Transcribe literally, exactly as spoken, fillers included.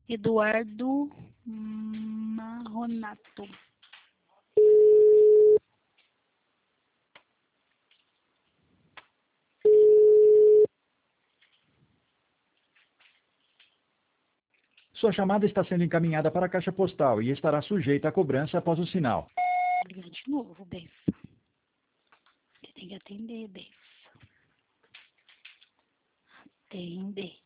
Eduardo Marronato. Sua chamada está sendo encaminhada para a caixa postal e estará sujeita a cobrança após o sinal. Vou ligar de novo, Befa. Você tem que atender, Befa. Atender.